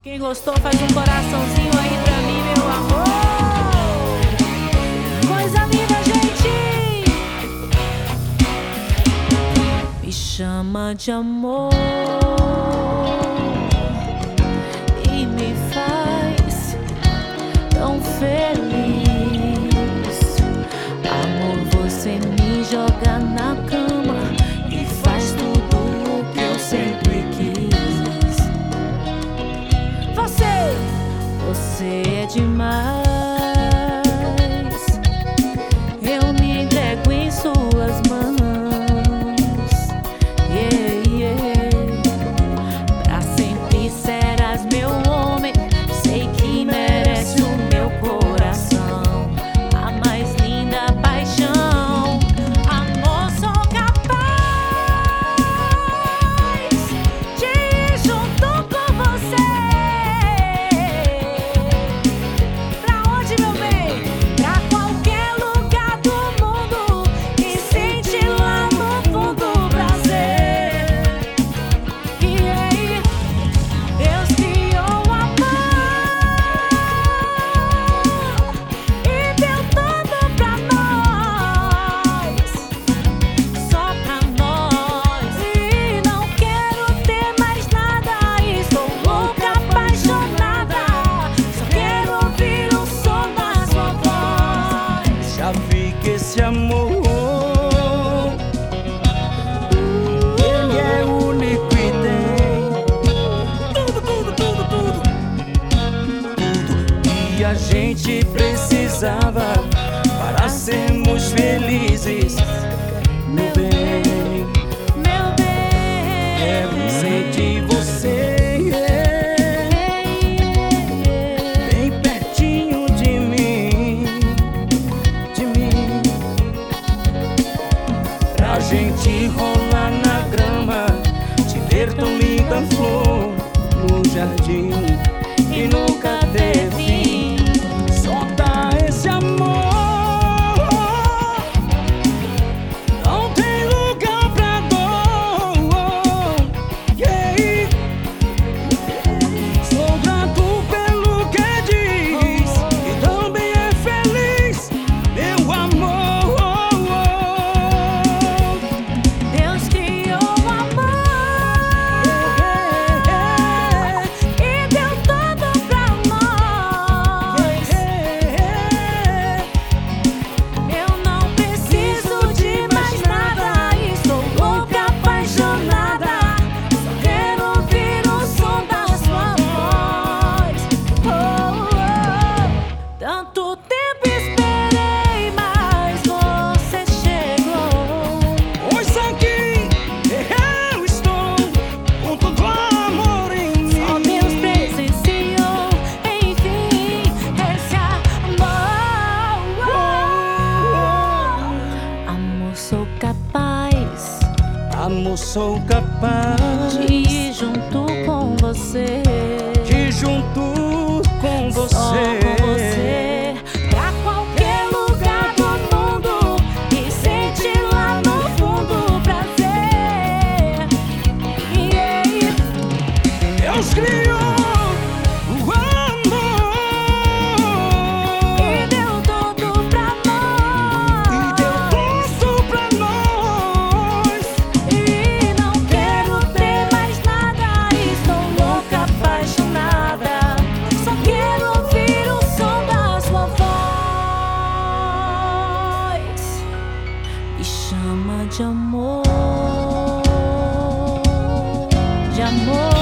Quem gostou faz um coraçãozinho aí pra mim, meu amor. Coisa linda, gente. Me chama de amor e me faz tão feliz. Amor, você me joga na cama e faz tudo o que eu sempre quis. Você é demais. Eu me entrego em suas mãos. Yeah, yeah. Pra sempre serás meu homem. Sei que merece o meu coração, a mais linda paixão. Amor, sou capaz de ir junto com você. Esse amor, ele é único e tem tudo que a gente precisava para sermos felizes. Meu bem, quero sentir você bem pertinho de mim, pra gente rolar na grama, te ver tão linda flor no jardim e nunca ter fim. Solta esse amor, não tem lugar pra dor. Yeah. Sou grato pelo que diz e também é feliz, meu amor. Tanto tempo esperei, mas você chegou. Hoje aqui eu estou com todo amor em mim. Só Deus presenciou, enfim, esse amor. Amor, sou capaz. Amor, sou capaz de ir junto com você. De ir junto com você. Só com você. Pra qualquer lugar do mundo e sentir lá no fundo o prazer. Yeah. Deus criou o amor E deu tudo pra nós. e deu tudo pra nós. E não quero ter mais nada. Estou louca, apaixonada. Só quero ouvir o som da sua voz. Me chama de amor, de amor.